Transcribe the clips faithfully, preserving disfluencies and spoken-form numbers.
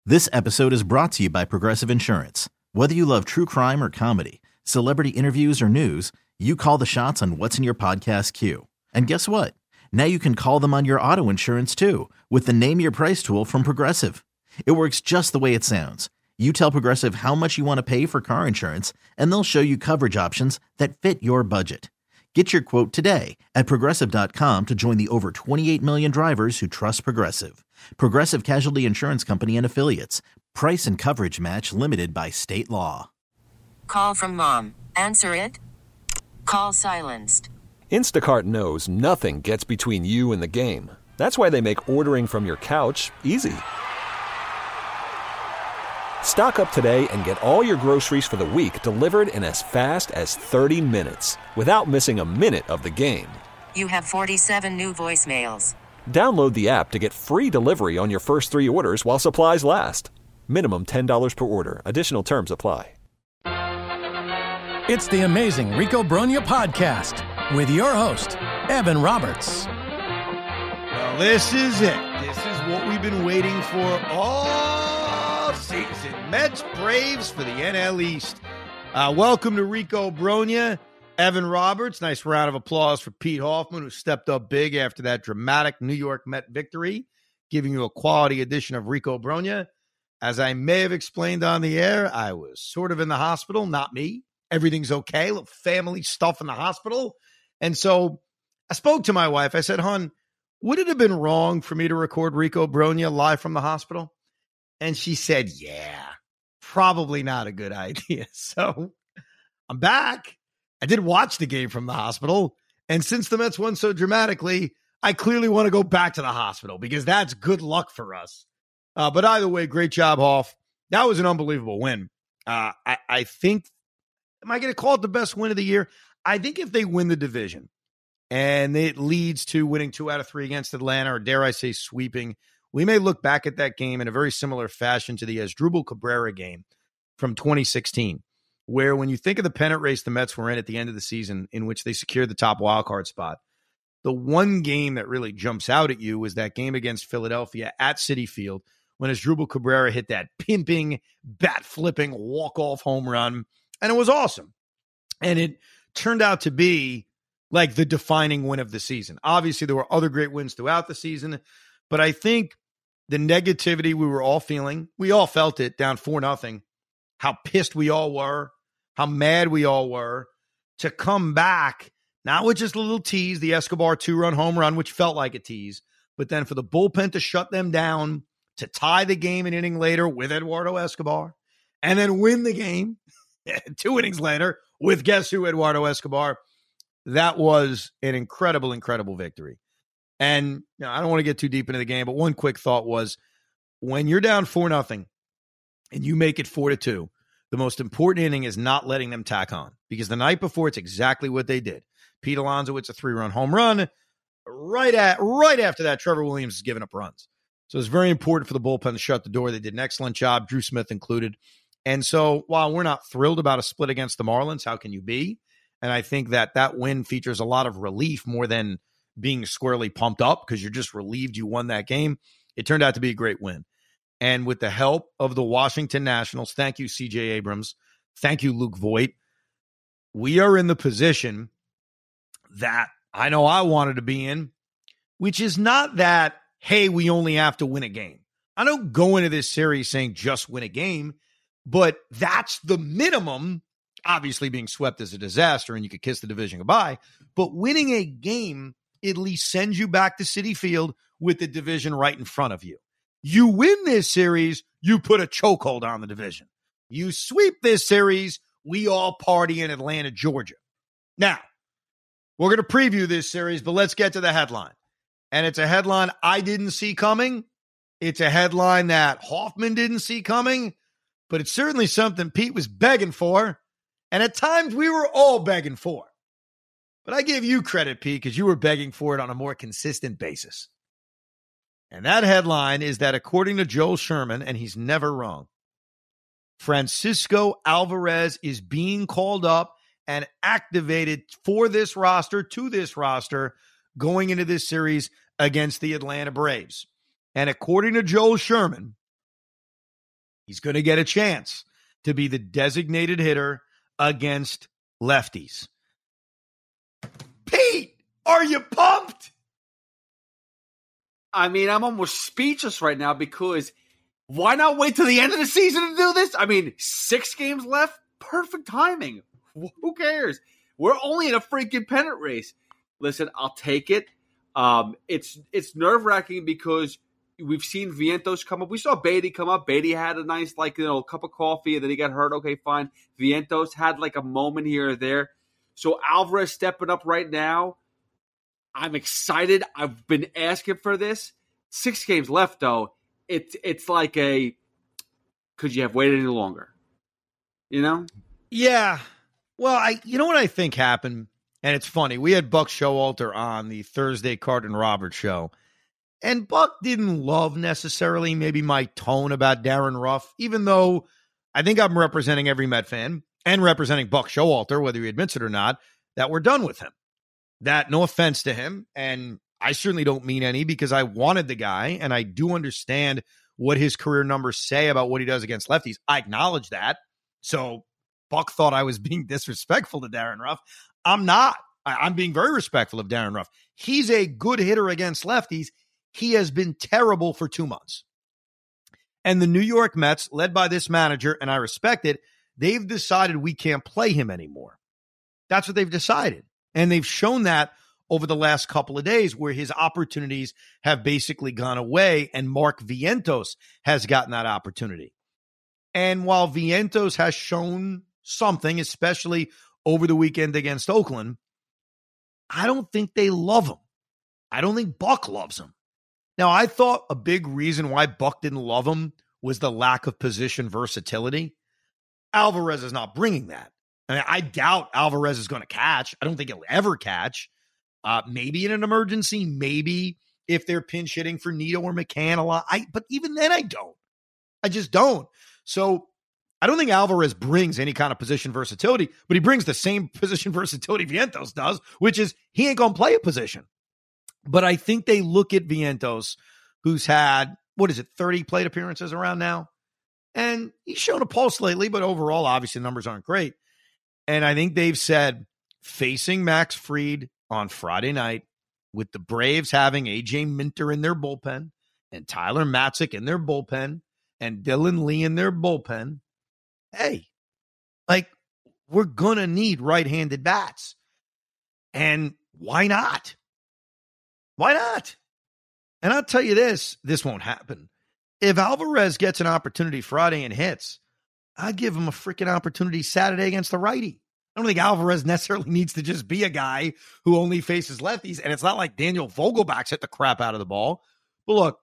This episode is brought to you by Progressive Insurance. Whether you love true crime or comedy, celebrity interviews or news, you call the shots on what's in your podcast queue. And guess what? Now you can call them on your auto insurance too with the Name Your Price tool from Progressive. It works just the way it sounds. You tell Progressive how much you want to pay for car insurance, and they'll show you coverage options that fit your budget. Get your quote today at progressive dot com to join the over twenty-eight million drivers who trust Progressive. Progressive Casualty Insurance Company and Affiliates. Price and coverage match limited by state law. Call from mom. Answer it. Call silenced. Instacart knows nothing gets between you and the game. That's why they make ordering from your couch easy. Stock up today and get all your groceries for the week delivered in as fast as thirty minutes without missing a minute of the game. You have forty-seven new voicemails. Download the app to get free delivery on your first three orders while supplies last. Minimum ten dollars per order. Additional terms apply. It's the Amazing Rico Brogna podcast with your host, Evan Roberts. Well, this is it. This is what we've been waiting for all season. Mets Braves for the N L East. Uh, welcome to Rico Brogna, Evan Roberts. Nice round of applause for Pete Hoffman, who stepped up big after that dramatic New York Met victory, giving you a quality edition of Rico Brogna. As I may have explained on the air, I was sort of in the hospital, not me. Everything's okay, little family stuff in the hospital. And so I spoke to my wife. I said, hon, would it have been wrong for me to record Rico Brogna live from the hospital? And she said, yeah, probably not a good idea. So I'm back. I did watch the game from the hospital. And since the Mets won so dramatically, I clearly want to go back to the hospital because that's good luck for us. Uh, but either way, great job, Hoff. That was an unbelievable win. Uh, I, I think, am I going to call it the best win of the year? I think if they win the division and it leads to winning two out of three against Atlanta, or dare I say sweeping, we may look back at that game in a very similar fashion to the Asdrubal Cabrera game from twenty sixteen, where when you think of the pennant race the Mets were in at the end of the season, in which they secured the top wildcard spot, the one game that really jumps out at you was that game against Philadelphia at Citi Field, when Asdrubal Cabrera hit that pimping, bat-flipping, walk-off home run, and it was awesome. And it turned out to be like the defining win of the season. Obviously, there were other great wins throughout the season, but I think the negativity we were all feeling, we all felt it down four nothing, how pissed we all were, how mad we all were, to come back, not with just a little tease, the Escobar two-run home run, which felt like a tease, but then for the bullpen to shut them down, to tie the game an inning later with Eduardo Escobar, and then win the game two innings later with guess who, Eduardo Escobar. That was an incredible, incredible victory. And you know, I don't want to get too deep into the game, but one quick thought was, when you're down four nothing and you make it four to two, the most important inning is not letting them tack on, because the night before, it's exactly what they did. Pete Alonso, it's a three-run home run. Right at right after that, Trevor Williams is giving up runs. So it's very important for the bullpen to shut the door. They did an excellent job, Drew Smith included. And so while we're not thrilled about a split against the Marlins, how can you be? And I think that that win features a lot of relief more than being squarely pumped up, because you're just relieved you won that game. It turned out to be a great win. And with the help of the Washington Nationals, thank you, C J Abrams, thank you, Luke Voigt, we are in the position that I know I wanted to be in, which is not that, hey, we only have to win a game. I don't go into this series saying just win a game, but that's the minimum. Obviously, being swept is a disaster and you could kiss the division goodbye, but winning a game at least sends you back to Citi Field with the division right in front of you. You win this series, you put a chokehold on the division. You sweep this series, we all party in Atlanta, Georgia. Now, we're going to preview this series, but let's get to the headline. And it's a headline I didn't see coming. It's a headline that Hoffman didn't see coming, but it's certainly something Pete was begging for. And at times we were all begging for. But I give you credit, Pete, because you were begging for it on a more consistent basis. And that headline is that, according to Joel Sherman, and he's never wrong, Francisco Alvarez is being called up and activated for this roster, to this roster, going into this series against the Atlanta Braves. And according to Joel Sherman, He's going to get a chance to be the designated hitter against lefties. Pete, are you pumped? I mean, I'm almost speechless right now because why not wait till the end of the season to do this? I mean, six games left, perfect timing. Who cares? We're only in a freaking pennant race. Listen, I'll take it. Um, it's it's nerve-wracking because we've seen Vientos come up. We saw Beatty come up. Beatty had a nice, like, you know, cup of coffee, and then he got hurt. Okay, fine. Vientos had, like, a moment here or there. So Alvarez stepping up right now. I'm excited. I've been asking for this. Six games left, though. It's it's like a, could you have waited any longer? You know? Yeah. Well, I you know what I think happened? And it's funny. We had Buck Showalter on the Thursday Carton Roberts show. And Buck didn't love necessarily maybe my tone about Darren Ruff, even though I think I'm representing every Met fan and representing Buck Showalter, whether he admits it or not, that we're done with him. That, no offense to him, and I certainly don't mean any because I wanted the guy, and I do understand what his career numbers say about what he does against lefties. I acknowledge that. So Buck thought I was being disrespectful to Darren Ruff. I'm not. I, I'm being very respectful of Darren Ruff. He's a good hitter against lefties. He has been terrible for two months. And the New York Mets, led by this manager, and I respect it, they've decided we can't play him anymore. That's what they've decided. And they've shown that over the last couple of days where his opportunities have basically gone away, and Mark Vientos has gotten that opportunity. And while Vientos has shown something, especially over the weekend against Oakland, I don't think they love him. I don't think Buck loves him. Now, I thought a big reason why Buck didn't love him was the lack of position versatility. Alvarez is not bringing that. I mean, I doubt Alvarez is going to catch. I don't think he'll ever catch. Uh, maybe in an emergency, maybe if they're pinch hitting for Nito or McCann a lot. I, but even then, I don't. I just don't. So I don't think Alvarez brings any kind of position versatility, but he brings the same position versatility Vientos does, which is he ain't going to play a position. But I think they look at Vientos, who's had, what is it, thirty plate appearances around now? And he's shown a pulse lately, but overall, obviously, the numbers aren't great. And I think they've said, facing Max Fried on Friday night, with the Braves having A J Minter in their bullpen, and Tyler Matzik in their bullpen, and Dylan Lee in their bullpen, hey, like, we're going to need right-handed bats. And why not? Why not? And I'll tell you this, this won't happen. If Alvarez gets an opportunity Friday and hits, I'd give him a freaking opportunity Saturday against the righty. I don't think Alvarez necessarily needs to just be a guy who only faces lefties, and it's not like Daniel Vogelbach's hit the crap out of the ball. But look,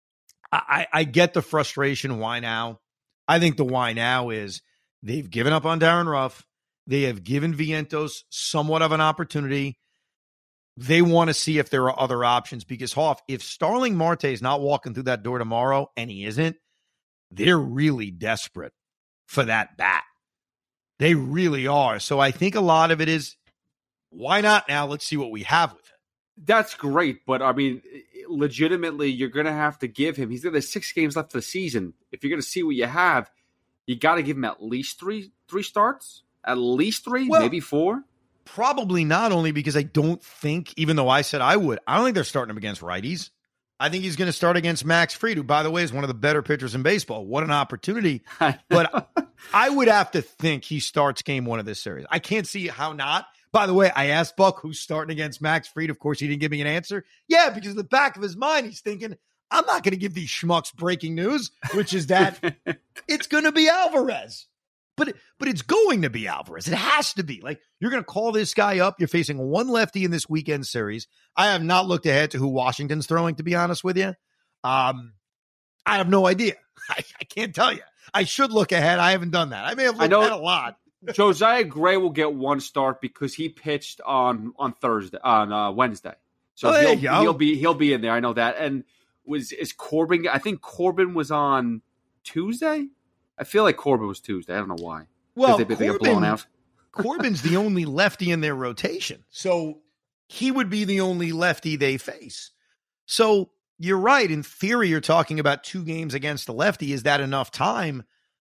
I, I get the frustration. Why now? I think the why now is they've given up on Darren Ruff. They have given Vientos somewhat of an opportunity. They want to see if there are other options because, Hoff, if Starling Marte is not walking through that door tomorrow, and he isn't, they're really desperate for that bat. They really are. So I think a lot of it is, why not now? Let's see what we have with it. That's great, but I mean, legitimately, you're going to have to give him, he's got six games left of the season. If you're going to see what you have, you got to give him at least three three starts, at least three, well, maybe four. Probably not, only because I don't think, even though I said I would, I don't think they're starting him against righties. I think he's going to start against Max Fried, who, by the way, is one of the better pitchers in baseball. What an opportunity. But I would have to think he starts game one of this series. I can't see how not. By the way, I asked Buck who's starting against Max Fried. Of course, he didn't give me an answer. Yeah, because in the back of his mind, he's thinking, I'm not going to give these schmucks breaking news, which is that it's going to be Alvarez. But but it's going to be Alvarez. It has to be. Like, you're going to call this guy up. You're facing one lefty in this weekend series. I have not looked ahead to who Washington's throwing, to be honest with you. Um, I have no idea. I, I can't tell you. I should look ahead. I haven't done that. I may have looked ahead a lot. Josiah Gray will get one start because he pitched on on Thursday, on uh, Wednesday. So oh, he'll, he'll be he'll be in there. I know that. And was is Corbin? I think Corbin was on Tuesday. I feel like Corbin was Tuesday. I don't know why. Well, they, they Corbin, got blown out. Corbin's the only lefty in their rotation. So he would be the only lefty they face. So you're right. In theory, you're talking about two games against the lefty. Is that enough time?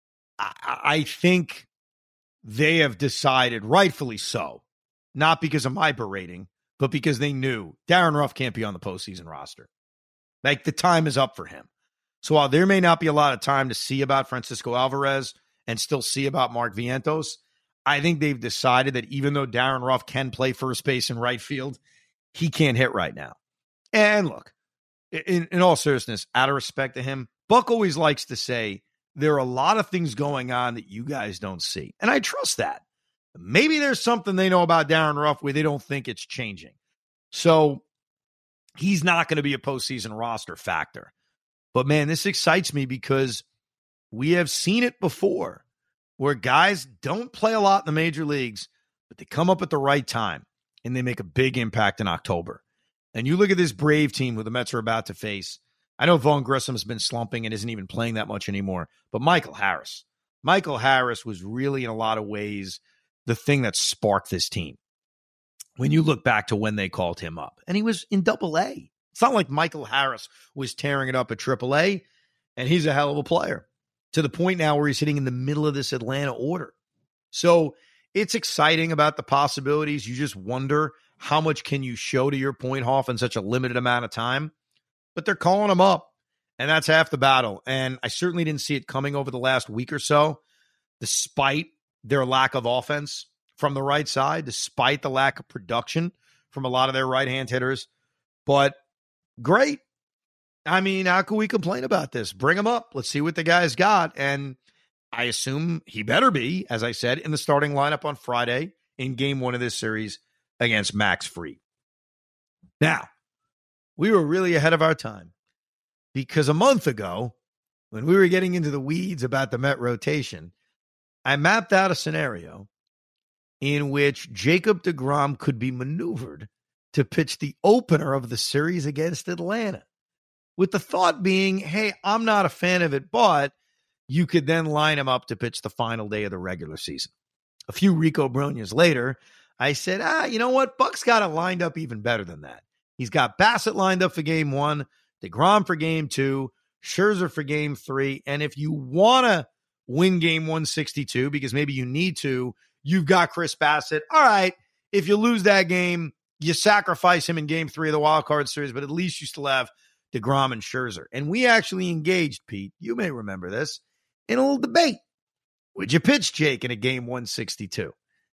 I, I think they have decided, rightfully so, not because of my berating, but because they knew Darren Ruff can't be on the postseason roster. Like, the time is up for him. So while there may not be a lot of time to see about Francisco Alvarez and still see about Mark Vientos, I think they've decided that even though Darren Ruff can play first base and right field, he can't hit right now. And look, in, in all seriousness, out of respect to him, Buck always likes to say, there are a lot of things going on that you guys don't see. And I trust that. Maybe there's something they know about Darren Ruff where they don't think it's changing. So he's not going to be a postseason roster factor. But man, this excites me because we have seen it before where guys don't play a lot in the major leagues, but they come up at the right time and they make a big impact in October. And you look at this Brave team who the Mets are about to face. I know Vaughn Grissom's been slumping and isn't even playing that much anymore, but Michael Harris. Michael Harris was really, in a lot of ways, the thing that sparked this team. When you look back to when they called him up, and he was in Double A. It's not like Michael Harris was tearing it up at Triple A, and he's a hell of a player to the point now where he's hitting in the middle of this Atlanta order. So it's exciting about the possibilities. You just wonder how much can you show, to your point, Hoff, in such a limited amount of time. But they're calling him up, and that's half the battle. And I certainly didn't see it coming over the last week or so, despite their lack of offense from the right side, despite the lack of production from a lot of their right-hand hitters. But great. I mean, how can we complain about this? Bring him up. Let's see what the guy's got. And I assume he better be, as I said, in the starting lineup on Friday in game one of this series against Max Fried. Now, we were really ahead of our time because a month ago, when we were getting into the weeds about the Met rotation, I mapped out a scenario in which Jacob deGrom could be maneuvered to pitch the opener of the series against Atlanta, with the thought being, hey, I'm not a fan of it, but you could then line him up to pitch the final day of the regular season. A few Rico Bronias later, I said, ah, you know what? Buck's got it lined up even better than that. He's got Bassett lined up for game one, deGrom for game two, Scherzer for game three. And if you want to win game one sixty-two, because maybe you need to, you've got Chris Bassett. All right, if you lose that game, you sacrifice him in game three of the wild card series, but at least you still have deGrom and Scherzer. And we actually engaged, Pete, you may remember this, in a little debate. Would you pitch Jake in a game one sixty-two?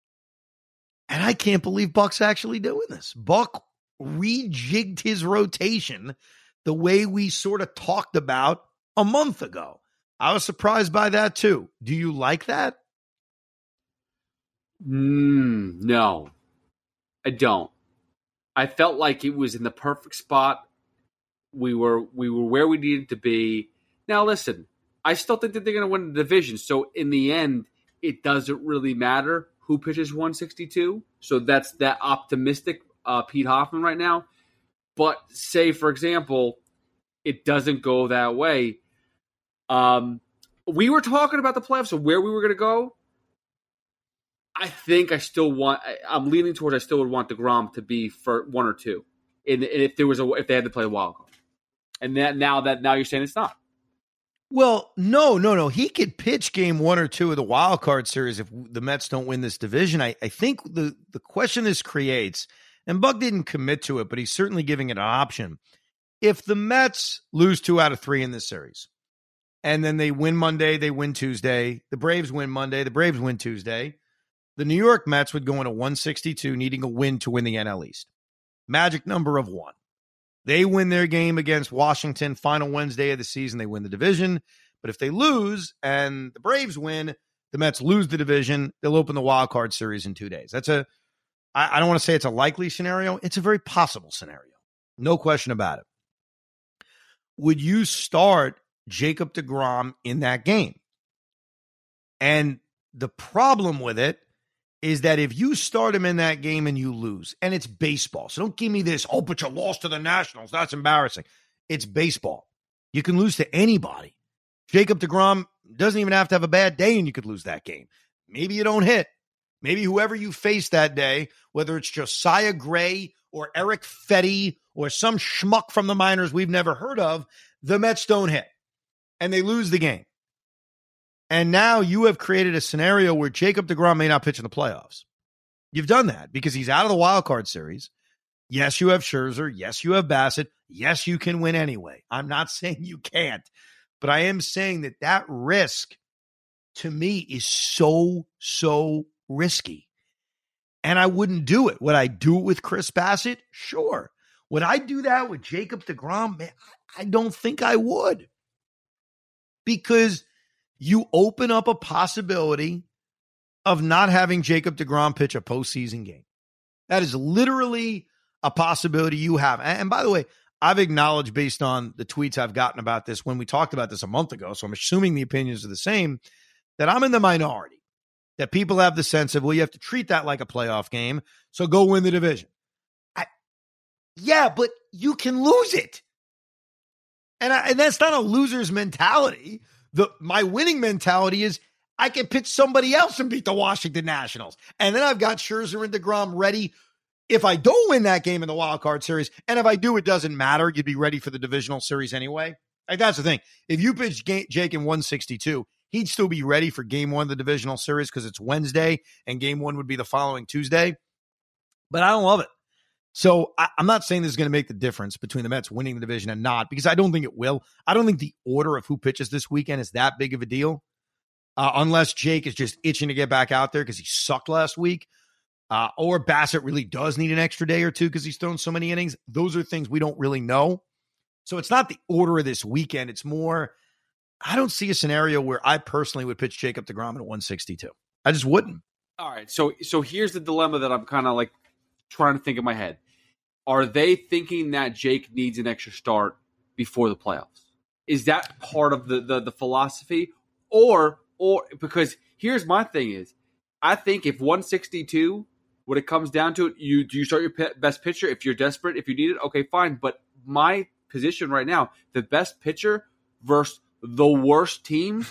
And I can't believe Buck's actually doing this. Buck rejigged his rotation the way we sort of talked about a month ago. I was surprised by that too. Do you like that? Mm, no, I don't. I felt like it was in the perfect spot. We were we were where we needed to be. Now, listen, I still think that they're going to win the division. So in the end, it doesn't really matter who pitches one sixty-two. So that's that optimistic uh, Pete Hoffman right now. But say, for example, it doesn't go that way. Um, we were talking about the playoffs and where we were going to go. I think I still want. I, I'm leaning towards. I still would want deGrom to be for one or two, and, and if there was a if they had to play a wild card, and that now that now you're saying it's not. Well, no, no, no. He could pitch game one or two of the wild card series if the Mets don't win this division. I, I think the the question this creates, and Buck didn't commit to it, but he's certainly giving it an option. If the Mets lose two out of three in this series, and then they win Monday, they win Tuesday, the Braves win Monday, the Braves win Tuesday. The New York Mets would go into one sixty-two, needing a win to win the N L East. Magic number of one. They win their game against Washington, final Wednesday of the season. They win the division. But if they lose and the Braves win, the Mets lose the division. They'll open the wild card series in two days. That's a, I, I don't want to say it's a likely scenario. It's a very possible scenario. No question about it. Would you start Jacob deGrom in that game? And the problem with it is that if you start him in that game and you lose, and it's baseball, so don't give me this, oh, but you lost to the Nationals. That's embarrassing. It's baseball. You can lose to anybody. Jacob deGrom doesn't even have to have a bad day and you could lose that game. Maybe you don't hit. Maybe whoever you face that day, whether it's Josiah Gray or Eric Fetty or some schmuck from the minors we've never heard of, the Mets don't hit and they lose the game. And now you have created a scenario where Jacob deGrom may not pitch in the playoffs. You've done that because he's out of the wild card series. Yes, you have Scherzer. Yes, you have Bassett. Yes, you can win anyway. I'm not saying you can't, but I am saying that that risk to me is so, so risky. And I wouldn't do it. Would I do it with Chris Bassett? Sure. Would I do that with Jacob deGrom? Man, I don't think I would. Because you open up a possibility of not having Jacob deGrom pitch a postseason game. That is literally a possibility you have. And by the way, I've acknowledged based on the tweets I've gotten about this when we talked about this a month ago, so I'm assuming the opinions are the same, that I'm in the minority. That people have the sense of, well, you have to treat that like a playoff game, so go win the division. I, yeah, but you can lose it. And, I, and that's not a loser's mentality. The My winning mentality is I can pitch somebody else and beat the Washington Nationals. And then I've got Scherzer and deGrom ready if I don't win that game in the wild card series. And if I do, it doesn't matter. You'd be ready for the divisional series anyway. Like, that's the thing. If you pitch Jake in one sixty-two, he'd still be ready for game one of the divisional series because it's Wednesday and game one would be the following Tuesday. But I don't love it. So I, I'm not saying this is going to make the difference between the Mets winning the division and not, because I don't think it will. I don't think the order of who pitches this weekend is that big of a deal. Uh, unless Jake is just itching to get back out there because he sucked last week. Uh, or Bassett really does need an extra day or two because he's thrown so many innings. Those are things we don't really know. So it's not the order of this weekend. It's more, I don't see a scenario where I personally would pitch Jacob deGrom at one sixty-two. I just wouldn't. All right. So so here's the dilemma that I'm kind of like trying to think in my head. Are they thinking that Jake needs an extra start before the playoffs? Is that part of the the, the philosophy? Or or because here's my thing is, I think if one sixty-two, when it comes down to it, you do you start your pe- best pitcher if you're desperate, if you need it, okay, fine. But my position right now, the best pitcher versus the worst teams,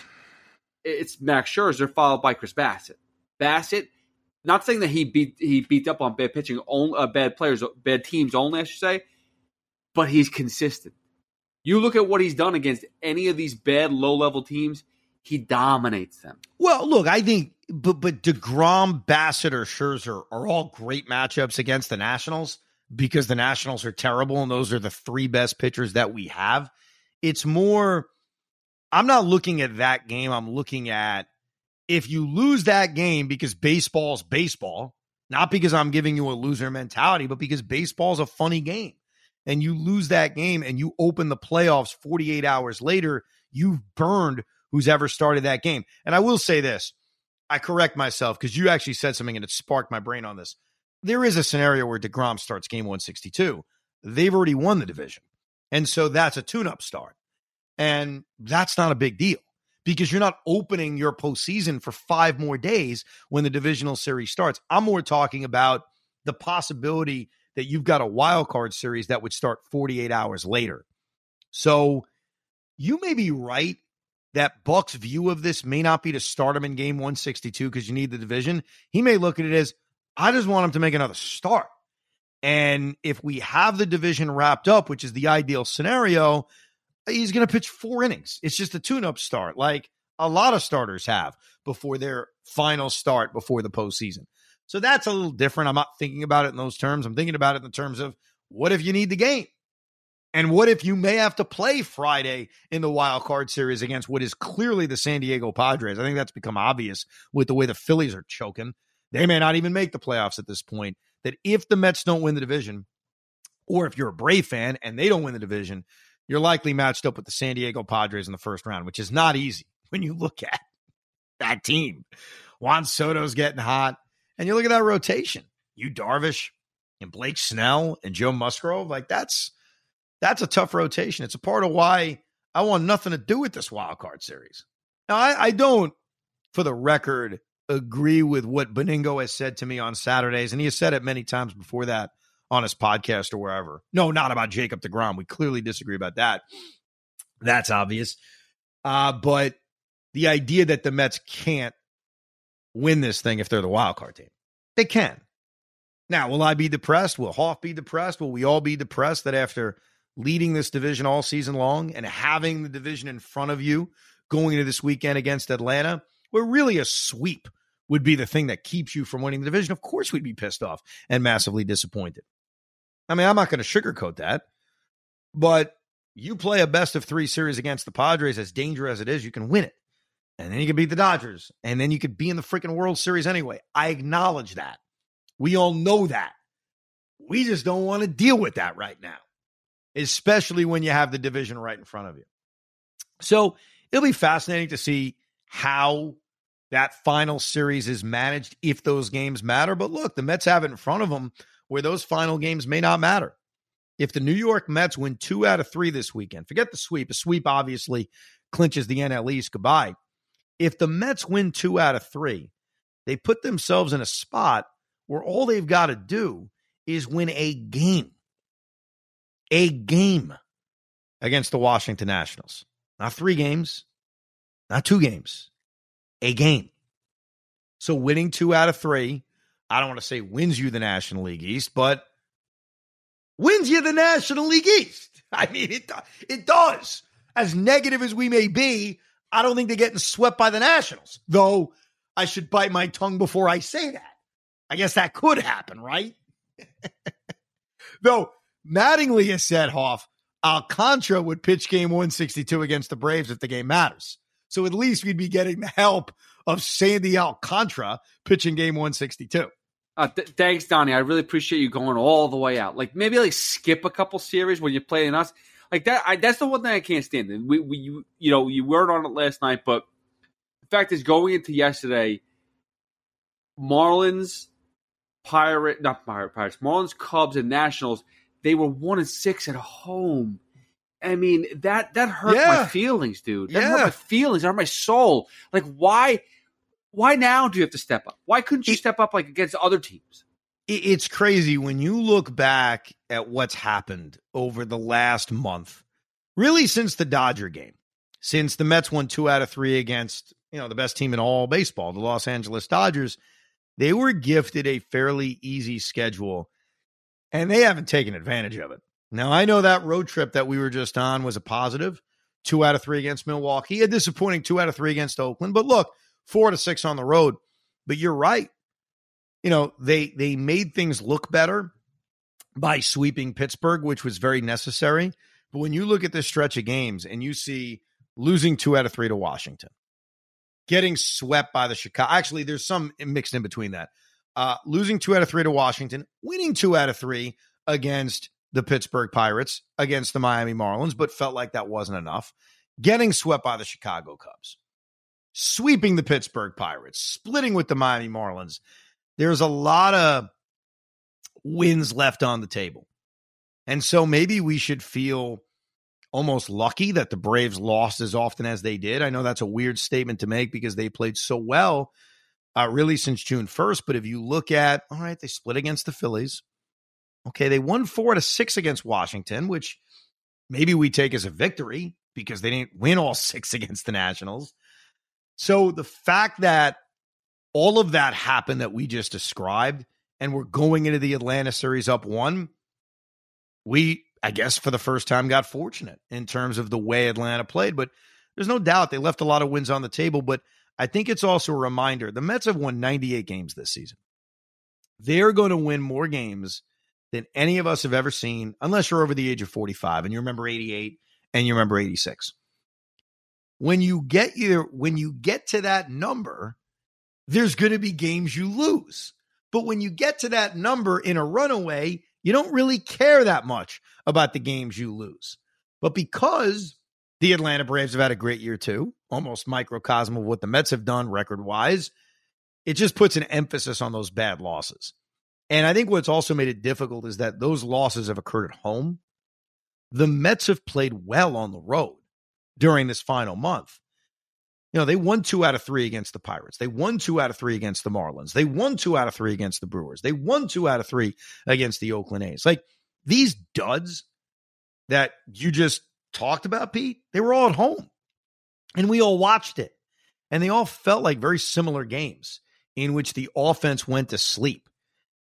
it's Max Scherzer followed by Chris Bassett. Bassett, not saying that he beat he beat up on bad pitching, only, uh, bad players, bad teams only, I should say, but he's consistent. You look at what he's done against any of these bad low-level teams, he dominates them. Well, look, I think, but but deGrom, Bassett, or Scherzer are all great matchups against the Nationals because the Nationals are terrible and those are the three best pitchers that we have. It's more, I'm not looking at that game. I'm looking at if you lose that game because baseball's baseball, not because I'm giving you a loser mentality, but because baseball's a funny game. And you lose that game and you open the playoffs forty-eight hours later, you've burned who's ever started that game. And I will say this, I correct myself because you actually said something and it sparked my brain on this. There is a scenario where deGrom starts game one sixty-two. They've already won the division. And so that's a tune-up start. And that's not a big deal because you're not opening your postseason for five more days when the divisional series starts. I'm more talking about the possibility that you've got a wild card series that would start forty-eight hours later. So you may be right that Buck's view of this may not be to start him in game one sixty-two because you need the division. He may look at it as, I just want him to make another start. And if we have the division wrapped up, which is the ideal scenario, he's going to pitch four innings. It's just a tune-up start like a lot of starters have before their final start before the postseason. So that's a little different. I'm not thinking about it in those terms. I'm thinking about it in the terms of what if you need the game? And what if you may have to play Friday in the wild card series against what is clearly the San Diego Padres? I think that's become obvious with the way the Phillies are choking. They may not even make the playoffs at this point. That if the Mets don't win the division, or if you're a Brave fan and they don't win the division, you're likely matched up with the San Diego Padres in the first round, which is not easy when you look at that team. Juan Soto's getting hot. And you look at that rotation. You Darvish and Blake Snell and Joe Musgrove. Like that's that's a tough rotation. It's a part of why I want nothing to do with this wild card series. Now, I, I don't, for the record, agree with what Beningo has said to me on Saturdays. And he has said it many times before that on his podcast or wherever. No, not about Jacob deGrom. We clearly disagree about that. That's obvious. Uh, but the idea that the Mets can't win this thing if they're the wild card team. They can. Now, will I be depressed? Will Hoff be depressed? Will we all be depressed that after leading this division all season long and having the division in front of you going into this weekend against Atlanta, where really a sweep would be the thing that keeps you from winning the division? Of course we'd be pissed off and massively disappointed. I mean, I'm not going to sugarcoat that, but you play a best of three series against the Padres, as dangerous as it is, you can win it. And then you can beat the Dodgers, and then you could be in the freaking World Series anyway. I acknowledge that. We all know that. We just don't want to deal with that right now, especially when you have the division right in front of you. So it'll be fascinating to see how that final series is managed, if those games matter. But look, the Mets have it in front of them where those final games may not matter. If the New York Mets win two out of three this weekend, forget the sweep. A sweep obviously clinches the N L East. Goodbye. If the Mets win two out of three, they put themselves in a spot where all they've got to do is win a game. A game against the Washington Nationals. Not three games, not two games, a game. So winning two out of three, I don't want to say wins you the National League East, but wins you the National League East. I mean, it, it does. As negative as we may be, I don't think they're getting swept by the Nationals. Though I should bite my tongue before I say that. I guess that could happen, right? Though Mattingly has said, Hoff, Alcantara would pitch game one sixty-two against the Braves if the game matters. So at least we'd be getting the help of Sandy Alcantara pitching game one sixty-two. Uh, th- thanks, Donnie. I really appreciate you going all the way out. Like maybe like skip a couple series when you're playing us. Like that. I, that's the one thing I can't stand. And we, we, you, you know, you were on it last night, but the fact is, going into yesterday, Marlins, Pirate, not Pirate, Pirates, Marlins, Cubs, and Nationals, they were one and six at home. I mean, that that hurt yeah. my feelings, dude. That yeah. hurt my feelings, that hurt my soul. Like, why? Why now do you have to step up? Why couldn't you it, step up like against other teams? It's crazy when you look back at what's happened over the last month, really since the Dodger game, since the Mets won two out of three against, you know, the best team in all baseball, the Los Angeles Dodgers. They were gifted a fairly easy schedule, and they haven't taken advantage of it. Now, I know that road trip that we were just on was a positive, two out of three against Milwaukee, a disappointing two out of three against Oakland. But look, four to six on the road. But you're right. You know, they they made things look better by sweeping Pittsburgh, which was very necessary. But when you look at this stretch of games and you see losing two out of three to Washington, getting swept by the Chicago, actually, there's some mixed in between that. Uh, losing two out of three to Washington, winning two out of three against the Pittsburgh Pirates, against the Miami Marlins, but felt like that wasn't enough. Getting swept by the Chicago Cubs, sweeping the Pittsburgh Pirates, splitting with the Miami Marlins. There's a lot of wins left on the table. And so maybe we should feel almost lucky that the Braves lost as often as they did. I know that's a weird statement to make because they played so well uh, really since June first. But if you look at, all right, they split against the Phillies. Okay, they won four to six against Washington, which maybe we take as a victory because they didn't win all six against the Nationals. So the fact that all of that happened that we just described, and we're going into the Atlanta series up one, we, I guess, for the first time got fortunate in terms of the way Atlanta played. But there's no doubt they left a lot of wins on the table. But I think it's also a reminder, the Mets have won ninety-eight games this season. They're going to win more games than any of us have ever seen, unless you're over the age of forty-five and you remember eighty-eight and you remember eighty-six. When you get either, when you get to that number, there's going to be games you lose. But when you get to that number in a runaway, you don't really care that much about the games you lose. But because the Atlanta Braves have had a great year too, almost microcosm of what the Mets have done record-wise, it just puts an emphasis on those bad losses. And I think what's also made it difficult is that those losses have occurred at home. The Mets have played well on the road during this final month. You know, they won two out of three against the Pirates. They won two out of three against the Marlins. They won two out of three against the Brewers. They won two out of three against the Oakland A's. Like, these duds that you just talked about, Pete, they were all at home. And we all watched it. And they all felt like very similar games in which the offense went to sleep.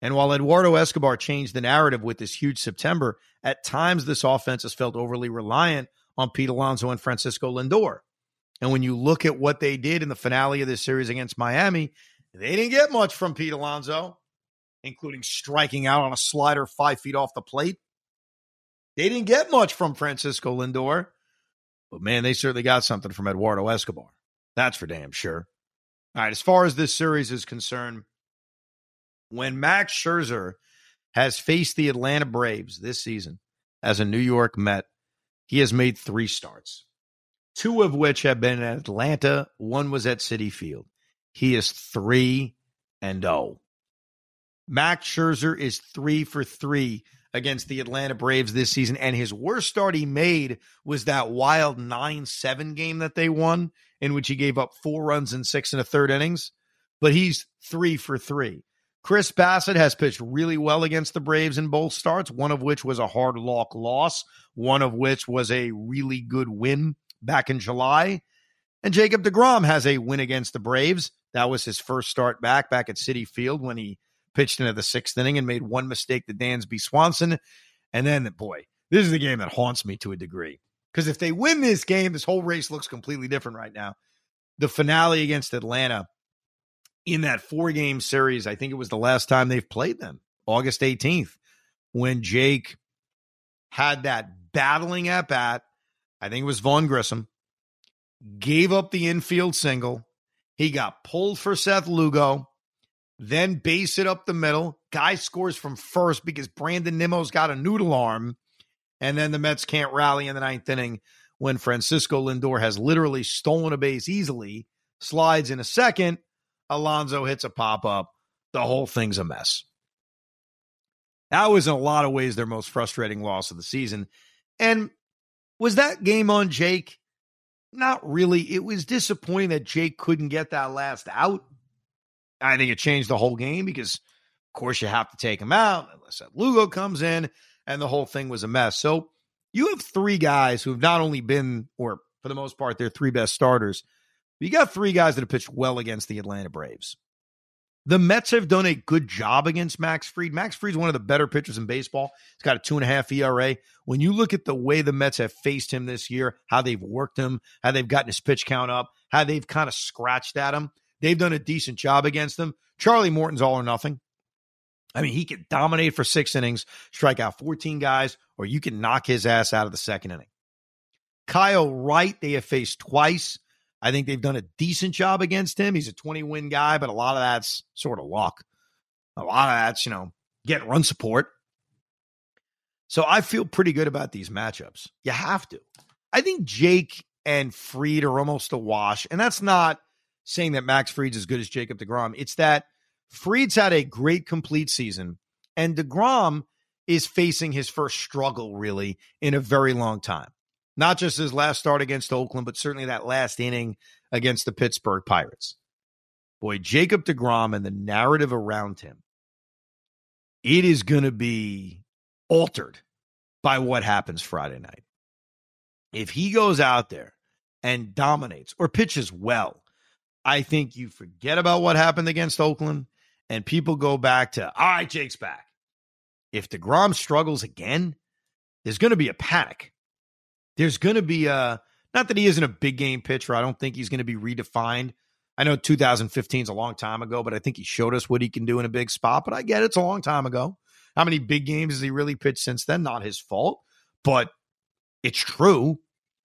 And while Eduardo Escobar changed the narrative with this huge September, at times this offense has felt overly reliant on Pete Alonso and Francisco Lindor. And when you look at what they did in the finale of this series against Miami, they didn't get much from Pete Alonso, including striking out on a slider five feet off the plate. They didn't get much from Francisco Lindor. But, man, they certainly got something from Eduardo Escobar. That's for damn sure. All right, as far as this series is concerned, when Max Scherzer has faced the Atlanta Braves this season as a New York Met, he has made three starts, two of which have been at Atlanta. One was at Citi Field. He is three and oh. Max Scherzer is three for three against the Atlanta Braves this season, and his worst start he made was that wild nine seven game that they won, in which he gave up four runs in six and a third innings. But he's three for three. Chris Bassett has pitched really well against the Braves in both starts, one of which was a hard luck loss, one of which was a really good win back in July. And Jacob deGrom has a win against the Braves. That was his first start back, back at Citi Field when he pitched into the sixth inning and made one mistake to Dansby Swanson. And then, boy, this is the game that haunts me to a degree. Because if they win this game, this whole race looks completely different right now. The finale against Atlanta in that four-game series, I think it was the last time they've played them, August eighteenth, when Jake had that battling at-bat. I think it was Vaughn Grissom, gave up the infield single. He got pulled for Seth Lugo, then base it up the middle. Guy scores from first because Brandon Nimmo's got a noodle arm. And then the Mets can't rally in the ninth inning when Francisco Lindor has literally stolen a base easily, slides in a second. Alonso hits a pop-up. The whole thing's a mess. That was in a lot of ways their most frustrating loss of the season. And was that game on Jake? Not really. It was disappointing that Jake couldn't get that last out. I think it changed the whole game because, of course, you have to take him out unless Lugo comes in, and the whole thing was a mess. So you have three guys who have not only been, or for the most part, they're three best starters, but you got three guys that have pitched well against the Atlanta Braves. The Mets have done a good job against Max Fried. Max Fried's one of the better pitchers in baseball. He's got a two and a half E R A. When you look at the way the Mets have faced him this year, how they've worked him, how they've gotten his pitch count up, how they've kind of scratched at him, they've done a decent job against him. Charlie Morton's all or nothing. I mean, he can dominate for six innings, strike out fourteen guys, or you can knock his ass out of the second inning. Kyle Wright, they have faced twice. I think they've done a decent job against him. He's a twenty-win guy, but a lot of that's sort of luck. A lot of that's, you know, getting run support. So I feel pretty good about these matchups. You have to. I think Jake and Fried are almost a wash, and that's not saying that Max Fried's as good as Jacob deGrom. It's that Fried's had a great complete season, and deGrom is facing his first struggle, really, in a very long time. Not just his last start against Oakland, but certainly that last inning against the Pittsburgh Pirates. Boy, Jacob deGrom and the narrative around him, it is going to be altered by what happens Friday night. If he goes out there and dominates or pitches well, I think you forget about what happened against Oakland and people go back to, all right, Jake's back. If deGrom struggles again, there's going to be a panic. There's going to be a, not that he isn't a big game pitcher. I don't think he's going to be redefined. I know two thousand fifteen is a long time ago, but I think he showed us what he can do in a big spot. But I get it, it's a long time ago. How many big games has he really pitched since then? Not his fault, but it's true.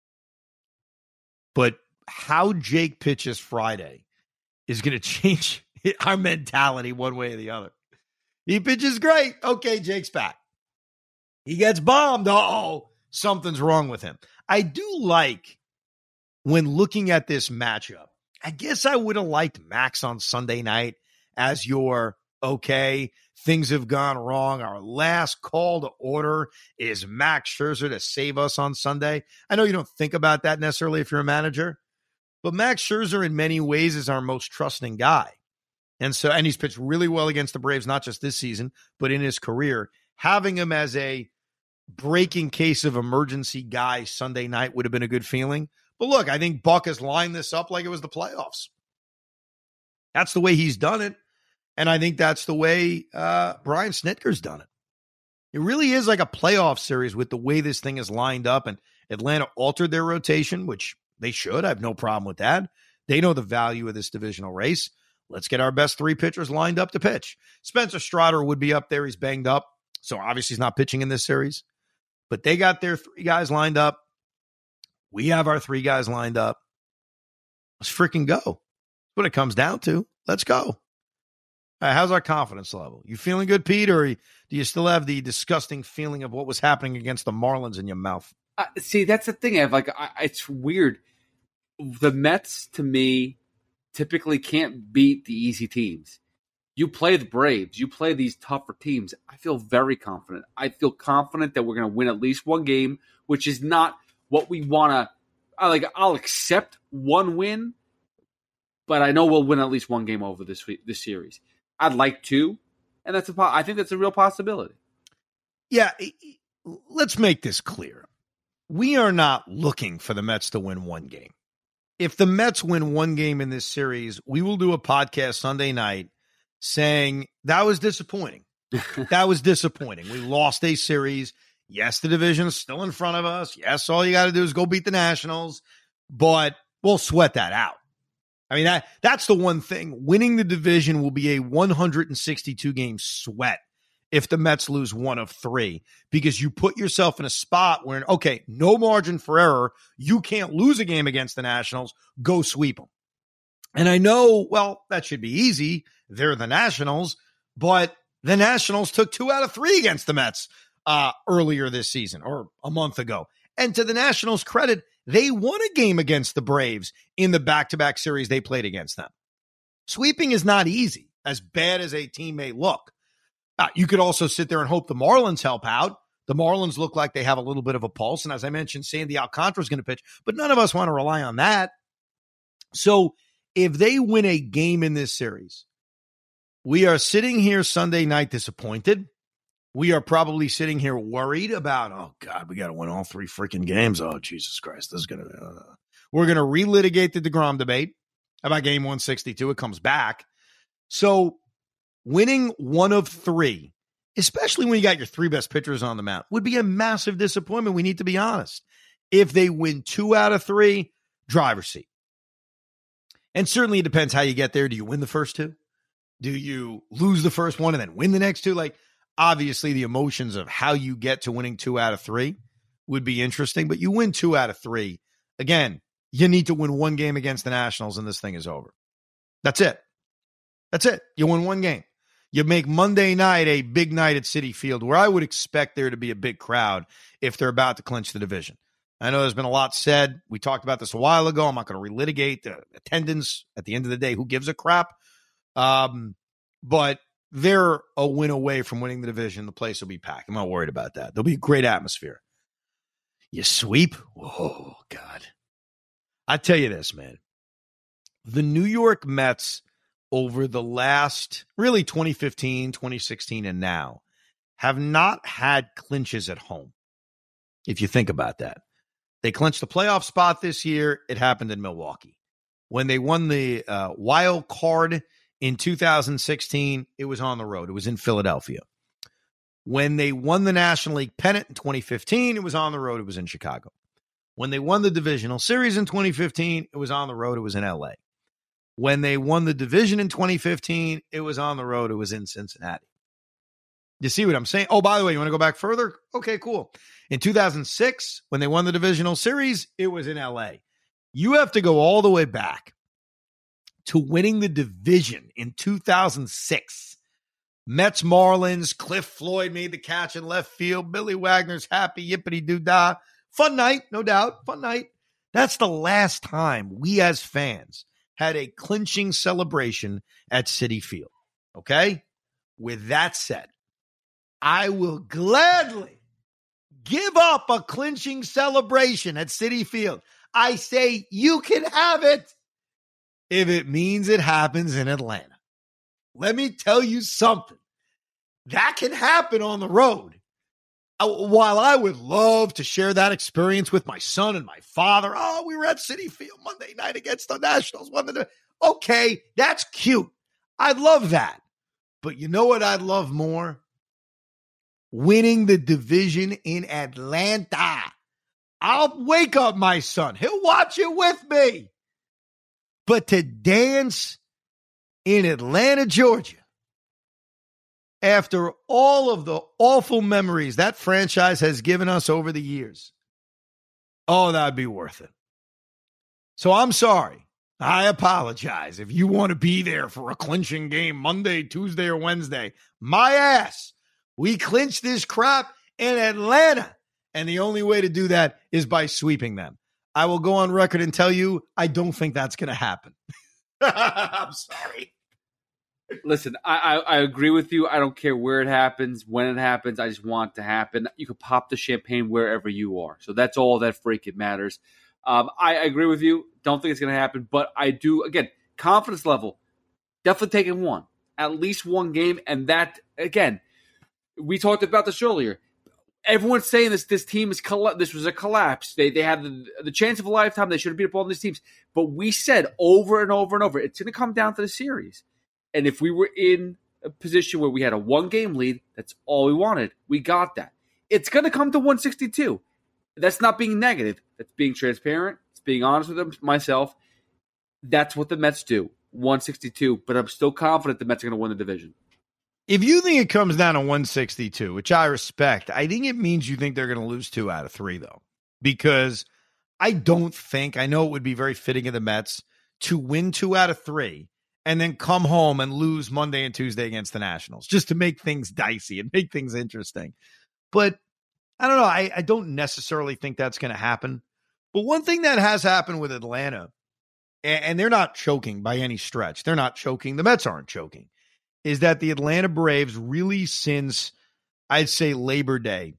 But how Jake pitches Friday is going to change our mentality one way or the other. He pitches great. Okay, Jake's back. He gets bombed. Uh-oh. Something's wrong with him. I do like when looking at this matchup, I guess I would have liked Max on Sunday night as your, okay, things have gone wrong. Our last call to order is Max Scherzer to save us on Sunday. I know you don't think about that necessarily if you're a manager, but Max Scherzer in many ways is our most trusting guy. And so, and he's pitched really well against the Braves, not just this season, but in his career. Having him as a breaking case of emergency guy Sunday night would have been a good feeling. But look, I think Buck has lined this up like it was the playoffs. That's the way he's done it. And I think that's the way uh, Brian Snitker's done it. It really is like a playoff series with the way this thing is lined up. And Atlanta altered their rotation, which they should. I have no problem with that. They know the value of this divisional race. Let's get our best three pitchers lined up to pitch. Spencer Strider would be up there. He's banged up. So obviously he's not pitching in this series. But they got their three guys lined up. We have our three guys lined up. Let's freaking go. That's what it comes down to. Let's go. All right, how's our confidence level? You feeling good, Pete, or do you still have the disgusting feeling of what was happening against the Marlins in your mouth? Uh, see, that's the thing. I have like, I, it's weird. The Mets, to me, typically can't beat the easy teams. You play the Braves, you play these tougher teams. I feel very confident. I feel confident that we're going to win at least one game, which is not what we want to. I like. I'll accept one win, but I know we'll win at least one game over this this series. I'd like two, and that's a. I think that's a real possibility. Yeah, let's make this clear. We are not looking for the Mets to win one game. If the Mets win one game in this series, we will do a podcast Sunday night saying that was disappointing. That was disappointing. We lost a series. Yes, the division is still in front of us. Yes, all you got to do is go beat the Nationals, but we'll sweat that out. I mean, that that's the one thing. Winning the division will be a one hundred sixty-two game sweat if the Mets lose one of three, because you put yourself in a spot where, okay, no margin for error. You can't lose a game against the Nationals. Go sweep them. And I know, well, that should be easy. They're the Nationals, but the Nationals took two out of three against the Mets uh, earlier this season or a month ago. And to the Nationals' credit, they won a game against the Braves in the back-to-back series they played against them. Sweeping is not easy, as bad as a team may look. Uh, you could also sit there and hope the Marlins help out. The Marlins look like they have a little bit of a pulse. And as I mentioned, Sandy Alcantara is going to pitch, but none of us want to rely on that. So if they win a game in this series, we are sitting here Sunday night disappointed. We are probably sitting here worried about, oh, God, we got to win all three freaking games. Oh, Jesus Christ. This is going to, uh, we're going to relitigate the DeGrom debate about game one sixty-two. It comes back. So winning one of three, especially when you got your three best pitchers on the mound, would be a massive disappointment. We need to be honest. If they win two out of three, driver's seat. And certainly it depends how you get there. Do you win the first two? Do you lose the first one and then win the next two? Like, obviously, the emotions of how you get to winning two out of three would be interesting, but you win two out of three. Again, you need to win one game against the Nationals and this thing is over. That's it. That's it. You win one game. You make Monday night a big night at Citi Field, where I would expect there to be a big crowd if they're about to clinch the division. I know there's been a lot said. We talked about this a while ago. I'm not going to relitigate the attendance. At the end of the day, who gives a crap? Um, but they're a win away from winning the division. The place will be packed. I'm not worried about that. There'll be a great atmosphere. You sweep? Oh, God. I tell you this, man. The New York Mets over the last, really twenty fifteen, twenty sixteen, and now, have not had clinches at home, if you think about that. They clinched the playoff spot this year. It happened in Milwaukee. When they won the uh, wild card in two thousand sixteen, it was on the road. It was in Philadelphia. When they won the National League pennant in twenty fifteen, it was on the road. It was in Chicago. When they won the divisional series in twenty fifteen, it was on the road. It was in L A. When they won the division in twenty fifteen, it was on the road. It was in Cincinnati. You see what I'm saying? Oh, by the way, you want to go back further? Okay, cool. In two thousand six, when they won the divisional series, it was in L A. You have to go all the way back to winning the division in two thousand six. Mets Marlins, Cliff Floyd made the catch in left field. Billy Wagner's happy, yippity-doo-dah. Fun night, no doubt. Fun night. That's the last time we as fans had a clinching celebration at Citi Field. Okay? With that said, I will gladly give up a clinching celebration at Citi Field. I say you can have it if it means it happens in Atlanta. Let me tell you something. That can happen on the road. While I would love to share that experience with my son and my father, oh, we were at Citi Field Monday night against the Nationals. Okay, that's cute. I love that. But you know what I'd love more? Winning the division in Atlanta. I'll wake up my son. He'll watch it with me. But to dance in Atlanta, Georgia, after all of the awful memories that franchise has given us over the years, oh, that'd be worth it. So I'm sorry. I apologize. If you want to be there for a clinching game Monday, Tuesday, or Wednesday, my ass. We clinch this crap in Atlanta. And the only way to do that is by sweeping them. I will go on record and tell you, I don't think that's going to happen. I'm sorry. Listen, I, I, I agree with you. I don't care where it happens, when it happens. I just want it to happen. You can pop the champagne wherever you are. So that's all that freaking matters. Um, I agree with you. Don't think it's going to happen. But I do, again, confidence level, definitely taking one. At least one game. And that, again, we talked about this earlier. Everyone's saying this this team is coll- this was a collapse. They they had the, the chance of a lifetime. They should have beat up all these teams. But we said over and over and over, it's going to come down to the series. And if we were in a position where we had a one-game lead, that's all we wanted. We got that. It's going to come to one sixty-two. That's not being negative. That's being transparent. It's being honest with them, myself. That's what the Mets do, one sixty-two. But I'm still confident the Mets are going to win the division. If you think it comes down to one sixty-two, which I respect, I think it means you think they're going to lose two out of three, though. Because I don't think, I know it would be very fitting of the Mets to win two out of three and then come home and lose Monday and Tuesday against the Nationals, just to make things dicey and make things interesting. But I don't know. I, I don't necessarily think that's going to happen. But one thing that has happened with Atlanta, and, and they're not choking by any stretch. They're not choking. The Mets aren't choking. Is that the Atlanta Braves really since, I'd say, Labor Day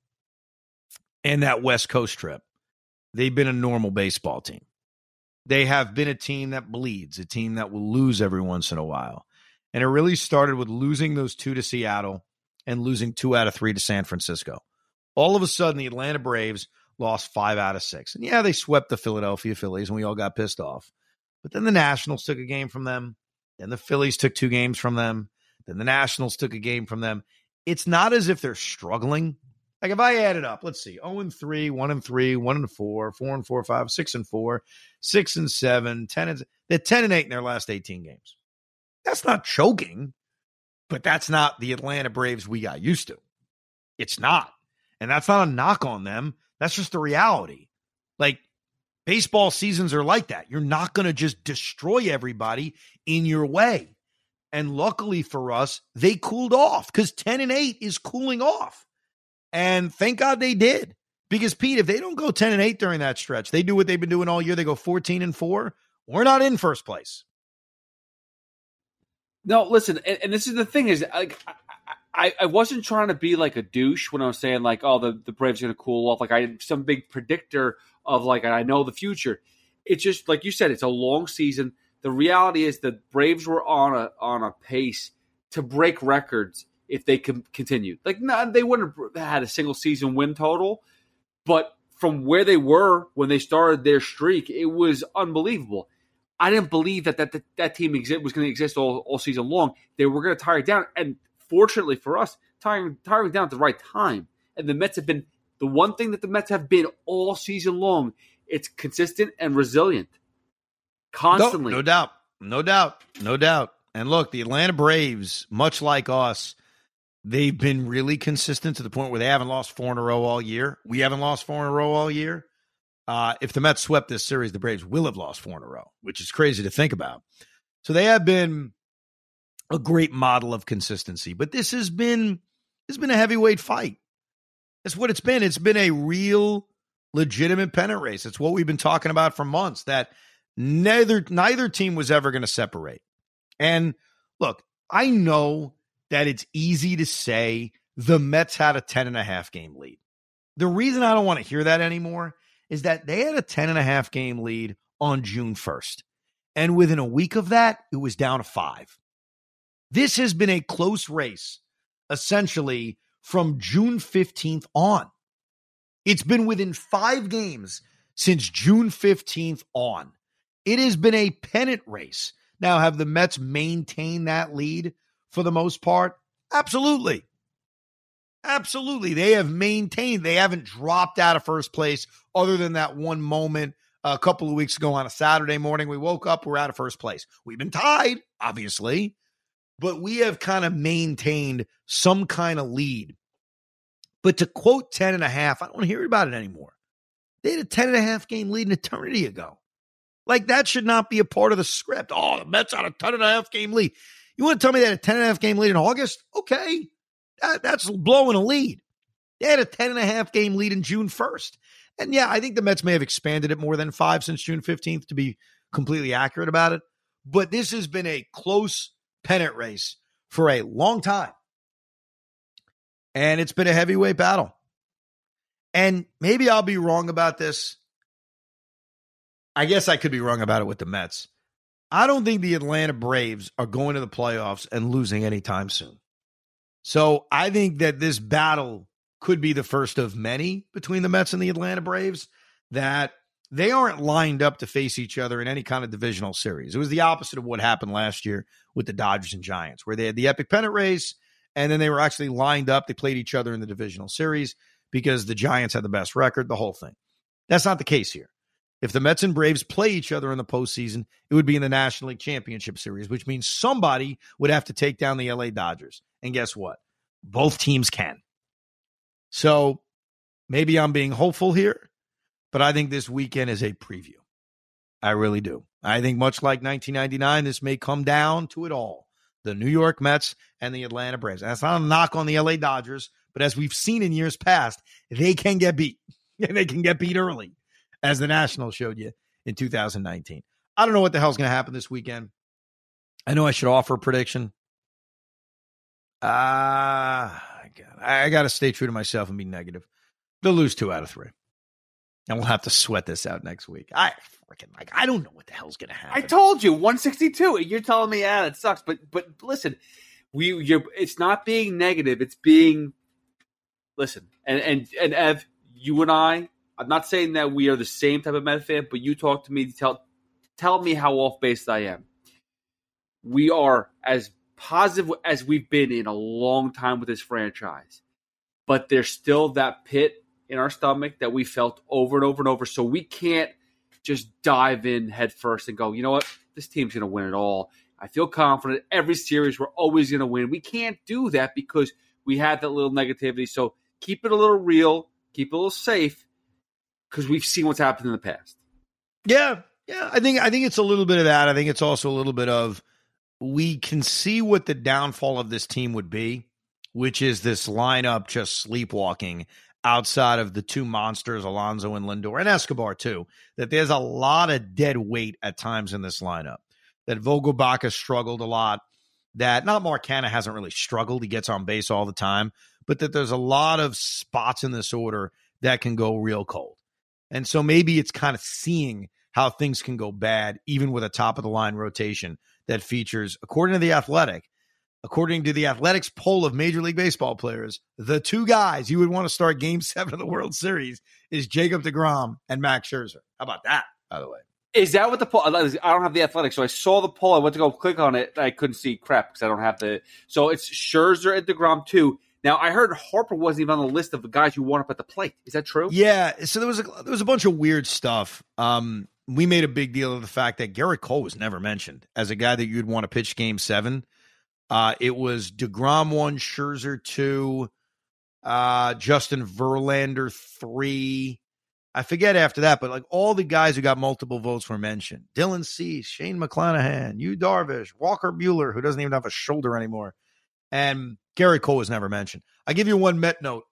and that West Coast trip, they've been a normal baseball team. They have been a team that bleeds, a team that will lose every once in a while. And it really started with losing those two to Seattle and losing two out of three to San Francisco. All of a sudden, the Atlanta Braves lost five out of six. And yeah, they swept the Philadelphia Phillies and we all got pissed off. But then the Nationals took a game from them. Then the Phillies took two games from them. Then the Nationals took a game from them. It's not as if they're struggling. Like if I add it up, let's see, oh and three, one and three, one and four, four and four, five, six and four, six and seven, ten and they're ten and eight in their last eighteen games. That's not choking, but that's not the Atlanta Braves we got used to. It's not. And that's not a knock on them. That's just the reality. Like baseball seasons are like that. You're not going to just destroy everybody in your way. And luckily for us, they cooled off because ten and eight is cooling off. And thank God they did. Because, Pete, if they don't go ten and eight during that stretch, they do what they've been doing all year. They go fourteen and four. We're not in first place. No, listen, and, and this is the thing is, like, I, I wasn't trying to be like a douche when I was saying, like, oh, the, the Braves are going to cool off. Like, I'm some big predictor of, like, I know the future. It's just, like you said, it's a long season. The reality is the Braves were on a on a pace to break records if they can continue. Like, no, they wouldn't have had a single season win total, but from where they were when they started their streak, it was unbelievable. I didn't believe that that, that, that team exist, was going to exist all, all season long. They were going to tire it down, and fortunately for us, tiring, tiring down at the right time. And the Mets have been the one thing that the Mets have been all season long. It's consistent and resilient. Constantly. No, no doubt. No doubt. No doubt. And look, the Atlanta Braves, much like us, they've been really consistent to the point where they haven't lost four in a row all year. We haven't lost four in a row all year. Uh, if the Mets swept this series, the Braves will have lost four in a row, which is crazy to think about. So they have been a great model of consistency. But this has been this has been a heavyweight fight. That's what it's been. It's been a real, legitimate pennant race. It's what we've been talking about for months, that Neither neither team was ever going to separate. And look, I know that it's easy to say the Mets had a ten and a half game lead. The reason I don't want to hear that anymore is that they had a ten and a half game lead on June first. And within a week of that, it was down to five. This has been a close race, essentially, from June fifteenth on. It's been within five games since June fifteenth on. It has been a pennant race. Now, have the Mets maintained that lead for the most part? Absolutely. Absolutely. They have maintained. They haven't dropped out of first place other than that one moment a couple of weeks ago on a Saturday morning. We woke up, we're out of first place. We've been tied, obviously, but we have kind of maintained some kind of lead. But to quote ten and a half, I don't want to hear about it anymore. They had a ten and a half game lead an eternity ago. Like, that should not be a part of the script. Oh, the Mets had a ten and a half game lead. You want to tell me they had a ten and a half game lead in August? Okay. That, that's blowing a lead. They had a ten and a half game lead in June first. And yeah, I think the Mets may have expanded it more than five since June fifteenth, to be completely accurate about it. But this has been a close pennant race for a long time. And it's been a heavyweight battle. And maybe I'll be wrong about this. I guess I could be wrong about it with the Mets. I don't think the Atlanta Braves are going to the playoffs and losing anytime soon. So I think that this battle could be the first of many between the Mets and the Atlanta Braves, that they aren't lined up to face each other in any kind of divisional series. It was the opposite of what happened last year with the Dodgers and Giants, where they had the epic pennant race, and then they were actually lined up. They played each other in the divisional series because the Giants had the best record, the whole thing. That's not the case here. If the Mets and Braves play each other in the postseason, it would be in the National League Championship Series, which means somebody would have to take down the L A Dodgers. And guess what? Both teams can. So maybe I'm being hopeful here, but I think this weekend is a preview. I really do. I think much like nineteen ninety-nine, this may come down to it all. The New York Mets and the Atlanta Braves. And that's not a knock on the L A Dodgers, but as we've seen in years past, they can get beat. And they can get beat early, as the Nationals showed you in two thousand nineteen. I don't know what the hell's going to happen this weekend. I know I should offer a prediction. Ah, uh, I got to stay true to myself and be negative. They'll lose two out of three. And we'll have to sweat this out next week. I freaking like, I don't know what the hell's going to happen. I told you, one sixty-two. You're telling me, yeah, it sucks. But but listen, we you're, it's not being negative. It's being, listen, and, and, and Ev, you and I, I'm not saying that we are the same type of Met fan, but you talk to me, tell tell me how off base I am. We are as positive as we've been in a long time with this franchise, but there's still that pit in our stomach that we felt over and over and over. So we can't just dive in head first and go, you know what, this team's going to win it all. I feel confident every series we're always going to win. We can't do that because we had that little negativity. So keep it a little real, keep it a little safe, because we've seen what's happened in the past. Yeah, yeah. I think I think it's a little bit of that. I think it's also a little bit of, we can see what the downfall of this team would be, which is this lineup just sleepwalking outside of the two monsters, Alonso and Lindor, and Escobar too, that there's a lot of dead weight at times in this lineup. That Vogelbach has struggled a lot. That not Mark Canha hasn't really struggled. He gets on base all the time. But that there's a lot of spots in this order that can go real cold. And so maybe it's kind of seeing how things can go bad, even with a top-of-the-line rotation that features, according to The Athletic, according to the Athletics poll of Major League Baseball players, the two guys you would want to start Game seven of the World Series is Jacob deGrom and Max Scherzer. How about that, by the way? Is that what the poll? I don't have The Athletic, so I saw the poll. I went to go click on it. I couldn't see crap because I don't have the – so it's Scherzer and deGrom too. Now, I heard Harper wasn't even on the list of the guys you want up at the plate. Is that true? Yeah. So there was a, there was a bunch of weird stuff. Um, we made a big deal of the fact that Gerrit Cole was never mentioned as a guy that you'd want to pitch Game seven. Uh, it was deGrom one, Scherzer two, uh, Justin Verlander three. I forget after that, but like all the guys who got multiple votes were mentioned. Dylan Cease, Shane McClanahan, Yu Darvish, Walker Buehler, who doesn't even have a shoulder anymore. And Gerrit Cole was never mentioned. I give you one Met note.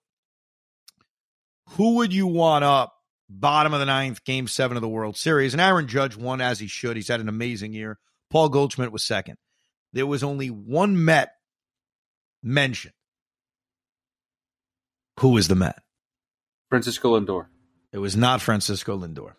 Who would you want up bottom of the ninth, Game seven of the World Series? And Aaron Judge won as he should. He's had an amazing year. Paul Goldschmidt was second. There was only one Met mentioned. Who was the Met? Francisco Lindor. It was not Francisco Lindor.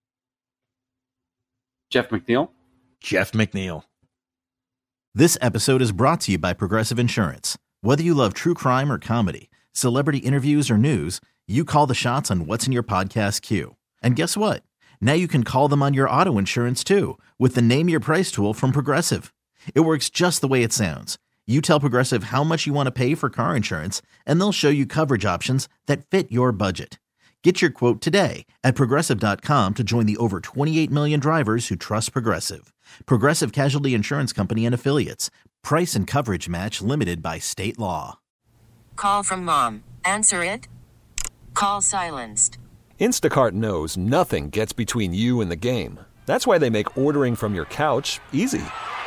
Jeff McNeil? Jeff McNeil. This episode is brought to you by Progressive Insurance. Whether you love true crime or comedy, celebrity interviews or news, you call the shots on what's in your podcast queue. And guess what? Now you can call them on your auto insurance too with the Name Your Price tool from Progressive. It works just the way it sounds. You tell Progressive how much you want to pay for car insurance, and they'll show you coverage options that fit your budget. Get your quote today at Progressive dot com to join the over twenty-eight million drivers who trust Progressive. Progressive Casualty Insurance Company and Affiliates. Price and coverage match limited by state law. Call from mom. Answer it. Call silenced. Instacart knows nothing gets between you and the game. That's why they make ordering from your couch easy.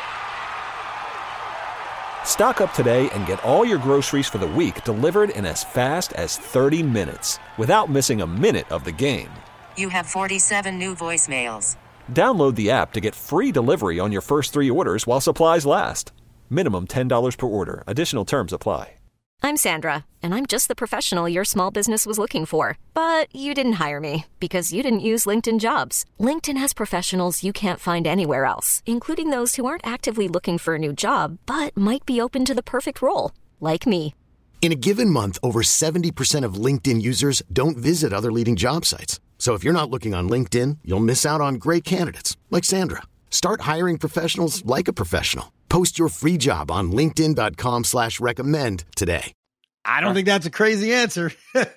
Stock up today and get all your groceries for the week delivered in as fast as thirty minutes without missing a minute of the game. You have forty-seven new voicemails. Download the app to get free delivery on your first three orders while supplies last. Minimum ten dollars per order. Additional terms apply. I'm Sandra, and I'm just the professional your small business was looking for. But you didn't hire me because you didn't use LinkedIn Jobs. LinkedIn has professionals you can't find anywhere else, including those who aren't actively looking for a new job, but might be open to the perfect role, like me. In a given month, over seventy percent of LinkedIn users don't visit other leading job sites. So if you're not looking on LinkedIn, you'll miss out on great candidates, like Sandra. Start hiring professionals like a professional. Post your free job on linkedin dot com slash recommend today. I don't think that's a crazy answer.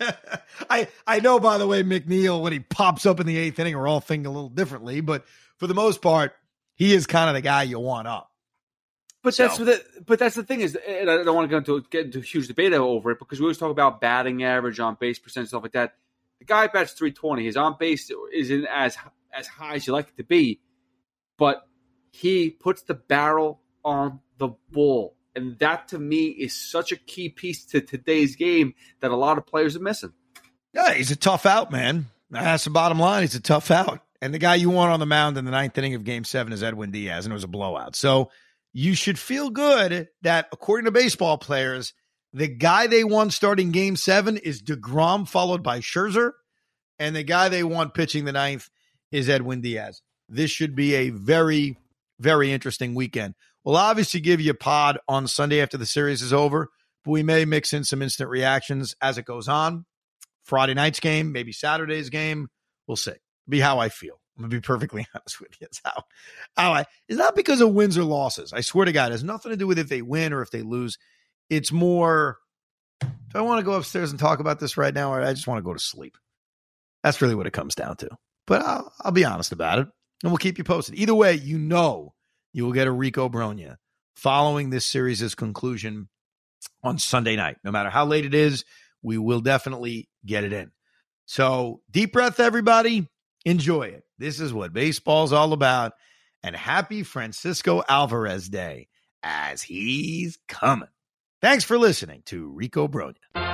I I know, by the way, McNeil, when he pops up in the eighth inning, we're all thinking a little differently. But for the most part, he is kind of the guy you want up. But So- that's the but that's the thing is, and I don't want to go into get into a huge debate over it because we always talk about batting average, on base percent, stuff like that. The guy bats three twenty. His on base isn't as as high as you like it to be, but he puts the barrel on the ball. And that, to me, is such a key piece to today's game that a lot of players are missing. Yeah, he's a tough out, man. That's the bottom line. He's a tough out. And the guy you want on the mound in the ninth inning of game seven is Edwin Diaz, and it was a blowout. So you should feel good that, according to baseball players, the guy they want starting game seven is DeGrom, followed by Scherzer. And the guy they want pitching the ninth is Edwin Diaz. This should be a very, very interesting weekend. We'll obviously give you a pod on Sunday after the series is over, but we may mix in some instant reactions as it goes on. Friday night's game, maybe Saturday's game. We'll see. Be how I feel. I'm going to be perfectly honest with you. It's how, how I, it's not because of wins or losses. I swear to God, it has nothing to do with if they win or if they lose. It's more, do I want to go upstairs and talk about this right now, or I just want to go to sleep? That's really what it comes down to. But I'll, I'll be honest about it, and we'll keep you posted. Either way, you know you will get a Rico Brogna following this series' conclusion on Sunday night. No matter how late it is, we will definitely get it in. So deep breath, everybody. Enjoy it. This is what baseball's all about. And happy Francisco Alvarez Day as he's coming. Thanks for listening to Rico Brogna.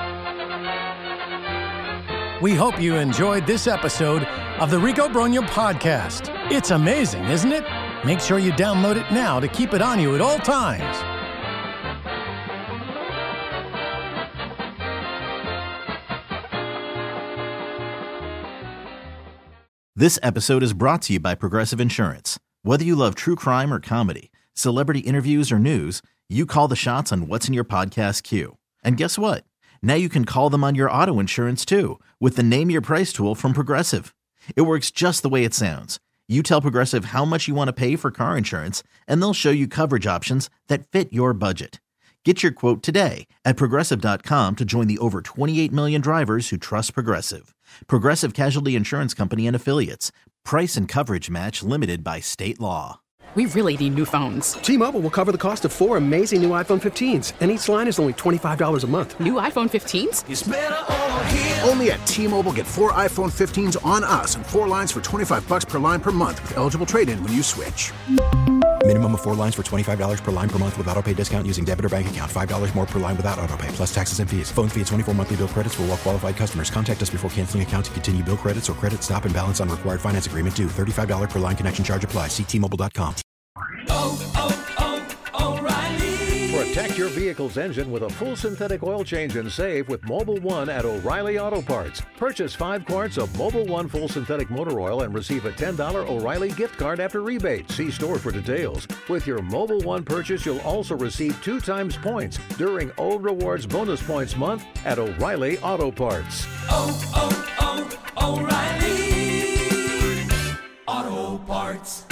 We hope you enjoyed this episode of the Rico Brogna Podcast. It's amazing, isn't it? Make sure you download it now to keep it on you at all times. This episode is brought to you by Progressive Insurance. Whether you love true crime or comedy, celebrity interviews or news, you call the shots on what's in your podcast queue. And guess what? Now you can call them on your auto insurance too with the Name Your Price tool from Progressive. It works just the way it sounds. You tell Progressive how much you want to pay for car insurance, and they'll show you coverage options that fit your budget. Get your quote today at Progressive dot com to join the over twenty-eight million drivers who trust Progressive. Progressive Casualty Insurance Company and Affiliates. Price and coverage match limited by state law. We really need new phones. T-Mobile will cover the cost of four amazing new iPhone fifteens, and each line is only twenty-five dollars a month. New iPhone fifteens? It's better over here. Only at T-Mobile, get four iPhone fifteens on us and four lines for twenty-five bucks per line per month with eligible trade-in when you switch. Minimum of four lines for twenty-five dollars per line per month with autopay discount using debit or bank account. five dollars more per line without autopay, plus taxes and fees. Phone fee at twenty-four monthly bill credits for well-qualified customers. Contact us before canceling account to continue bill credits or credit stop and balance on required finance agreement due. thirty-five dollars per line connection charge applies. See T Mobile dot com. Oh, oh, oh, O'Reilly. Protect your vehicle's engine with a full synthetic oil change and save with Mobil one at O'Reilly Auto Parts. Purchase five quarts of Mobil one full synthetic motor oil and receive a ten dollars O'Reilly gift card after rebate. See store for details. With your Mobil one purchase, you'll also receive two times points during O Rewards Bonus Points Month at O'Reilly Auto Parts. Oh, oh, oh, O'Reilly Auto Parts.